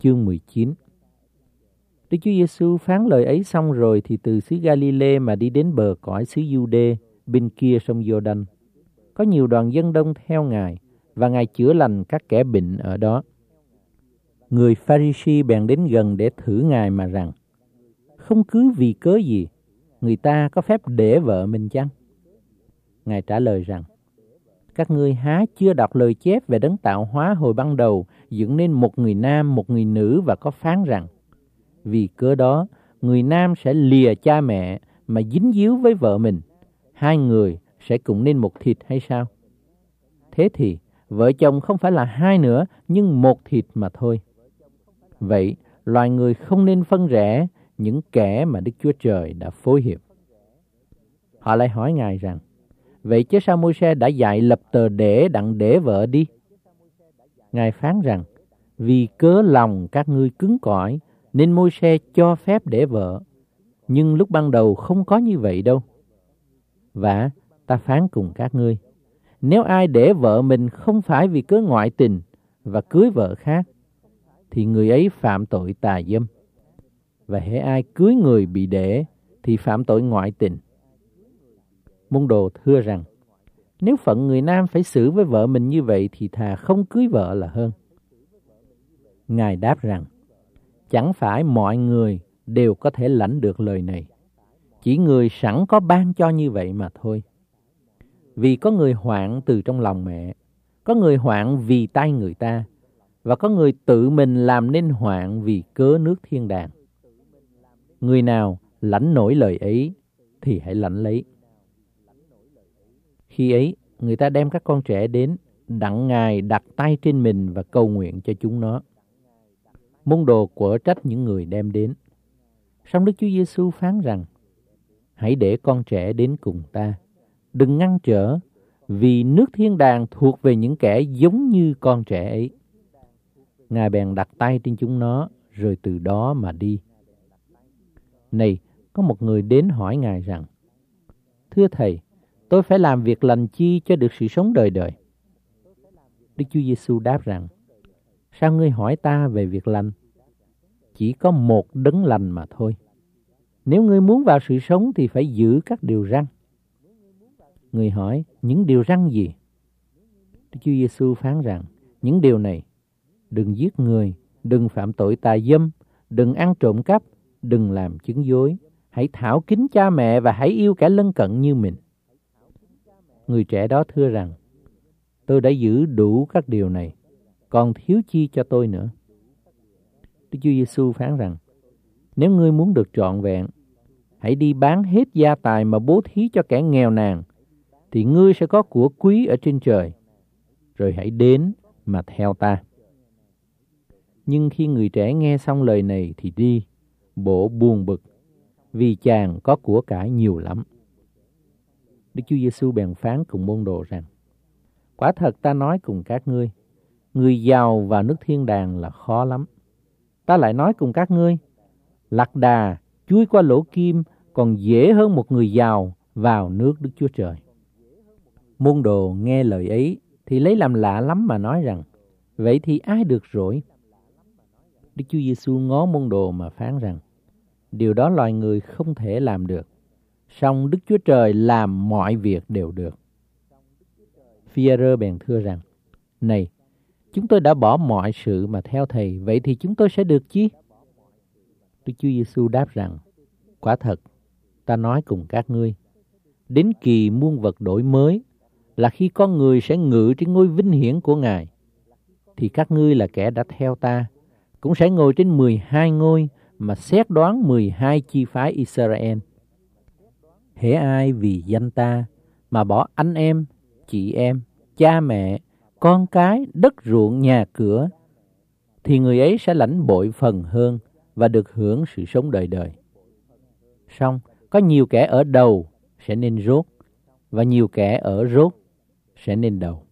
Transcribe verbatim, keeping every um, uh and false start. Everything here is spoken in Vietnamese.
chương mười chín. Đức Chúa Giêsu phán lời ấy xong rồi thì từ xứ Ga-li-lê mà đi đến bờ cõi xứ Giu-đê bên kia sông Giô-đanh. Có nhiều đoàn dân đông theo Ngài và Ngài chữa lành các kẻ bệnh ở đó. Người Pha-ri-si bèn đến gần để thử Ngài mà rằng: không cứ vì cớ gì người ta có phép để vợ mình chăng? Ngài trả lời rằng: các ngươi há chưa đọc lời chép về đấng tạo hóa hồi ban đầu dựng nên một người nam một người nữ, và có phán rằng: vì cớ đó người nam sẽ lìa cha mẹ mà dính díu với vợ mình, hai người sẽ cùng nên một thịt hay sao? Thế thì vợ chồng không phải là hai nữa, nhưng một thịt mà thôi. Vậy loài người không nên phân rẽ những kẻ mà Đức Chúa Trời đã phối hiệp. Họ lại hỏi Ngài rằng: vậy chứ sao Môi-se đã dạy lập tờ để đặng để vợ đi? Ngài phán rằng: vì cớ lòng các ngươi cứng cỏi nên Môi-se cho phép để vợ, nhưng lúc ban đầu không có như vậy đâu. Và ta phán cùng các ngươi, nếu ai để vợ mình không phải vì cớ ngoại tình và cưới vợ khác, thì người ấy phạm tội tà dâm. Và hễ ai cưới người bị để thì phạm tội ngoại tình. Môn đồ thưa rằng: nếu phận người nam phải xử với vợ mình như vậy thì thà không cưới vợ là hơn. Ngài đáp rằng: chẳng phải mọi người đều có thể lãnh được lời này, chỉ người sẵn có ban cho như vậy mà thôi. Vì có người hoạn từ trong lòng mẹ, có người hoạn vì tay người ta, và có người tự mình làm nên hoạn vì cớ nước thiên đàng. Người nào lãnh nổi lời ấy thì hãy lãnh lấy. Khi ấy, người ta đem các con trẻ đến, đặng Ngài đặt tay trên mình và cầu nguyện cho chúng nó. Môn đồ quở trách những người đem đến. Song Đức Chúa Giêsu phán rằng: hãy để con trẻ đến cùng ta, đừng ngăn trở, vì nước thiên đàng thuộc về những kẻ giống như con trẻ ấy. Ngài bèn đặt tay trên chúng nó, rồi từ đó mà đi. Này, có một người đến hỏi Ngài rằng: thưa Thầy, tôi phải làm việc lành chi cho được sự sống đời đời? Đức Chúa Giêsu đáp rằng: sao ngươi hỏi ta về việc lành? Chỉ có một đấng lành mà thôi. Nếu ngươi muốn vào sự sống thì phải giữ các điều răn. Người hỏi: những điều răn gì? Đức Chúa Giêsu phán rằng: những điều này: đừng giết người, đừng phạm tội tà dâm, đừng ăn trộm cắp, đừng làm chứng dối, hãy thảo kính cha mẹ và hãy yêu kẻ lân cận như mình. Người trẻ đó thưa rằng: tôi đã giữ đủ các điều này, còn thiếu chi cho tôi nữa? Đức Chúa Giêsu phán rằng: nếu ngươi muốn được trọn vẹn, hãy đi bán hết gia tài mà bố thí cho kẻ nghèo nàn, thì ngươi sẽ có của quý ở trên trời. Rồi hãy đến mà theo ta. Nhưng khi người trẻ nghe xong lời này thì đi, bộ buồn bực, vì chàng có của cải nhiều lắm. Đức Chúa Giêsu bèn phán cùng môn đồ rằng: quả thật ta nói cùng các ngươi, người giàu vào nước thiên đàng là khó lắm. Ta lại nói cùng các ngươi, lạc đà chui qua lỗ kim còn dễ hơn một người giàu vào nước Đức Chúa Trời. Môn đồ nghe lời ấy thì lấy làm lạ lắm mà nói rằng: vậy thì ai được rỗi? Đức Chúa Giêsu ngó môn đồ mà phán rằng: điều đó loài người không thể làm được, song Đức Chúa Trời làm mọi việc đều được. Phi-e-rơ bèn thưa rằng: này, chúng tôi đã bỏ mọi sự mà theo Thầy, vậy thì chúng tôi sẽ được chi? Đức Chúa Giêsu đáp rằng: quả thật, ta nói cùng các ngươi, đến kỳ muôn vật đổi mới là khi con người sẽ ngự trên ngôi vinh hiển của Ngài, thì các ngươi là kẻ đã theo ta, cũng sẽ ngồi trên mười hai ngôi mà xét đoán mười hai chi phái Israel. Hễ ai vì danh ta mà bỏ anh em, chị em, cha mẹ, con cái, đất ruộng, nhà cửa, thì người ấy sẽ lãnh bội phần hơn và được hưởng sự sống đời đời. Song có nhiều kẻ ở đầu sẽ nên rốt, và nhiều kẻ ở rốt sẽ nên đầu.